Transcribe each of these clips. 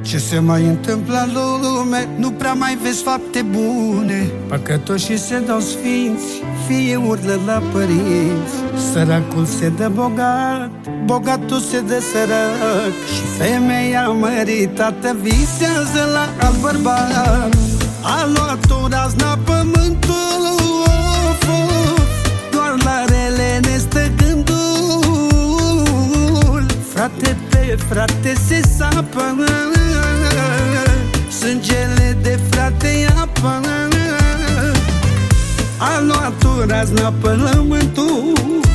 Ce se mai întâmplă în lume? Nu prea mai vezi fapte bune. Păcătoșii se dau sfinți, fie urlă la părinți. Săracul se dă bogat, bogatul se dă sărac. Și femeia măritată visează la alt bărbat. A luat-o razna pământul, of, of. Doar la rele ne stă gândul. Frate pe frate se sapă, sângele de frate apă. A luat-o razna pământul,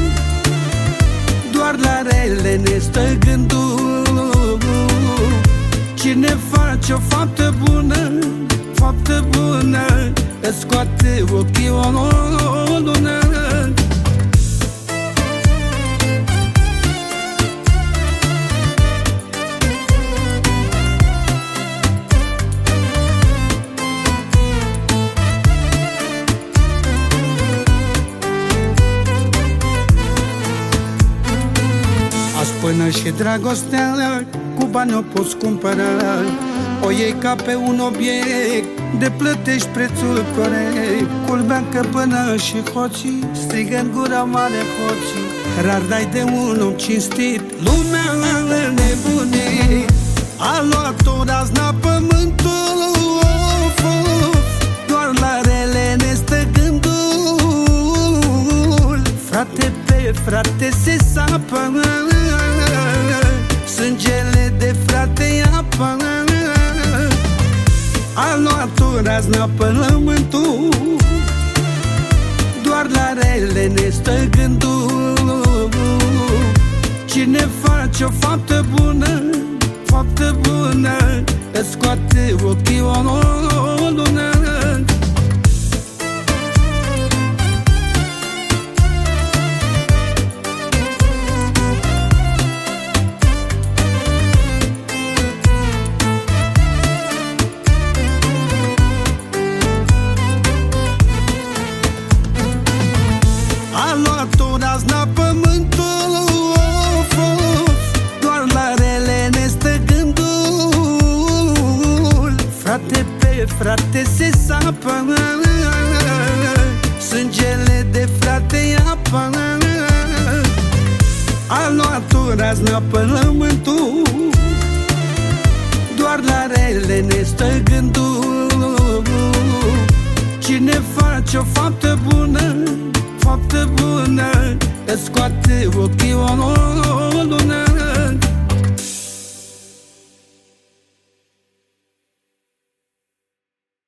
doar la rele ne stă gândul. Cine face o faptă bună, faptă bună, îți scoate ochii o lună. Până și dragostea cu bani o poți cumpăra. O iei ca pe un obiect, de plătești prețul corect. Culbeancă până și hoții strigă în gura mare hoții. Rar dai de un om cinstit, lumea nebunit. A luat-o razna pământul, of, of. Doar la rele ne stă gândul. Frate pe frate se sapă, sângele de frate apă. A luat-o razna pământul, doar la rele ne stă gândul. Cine face o faptă bună, faptă bună, îți scoate ochii o lună. A luat-o razna pământul, of, of. Doar la rele ne stă gândul. Frate pe frate se sapă, sângele de frate apă. A luat-o razna pământul, doar la rele ne stă gândul. Cine face o faptă bună, faptă bună, îți scoate ochii o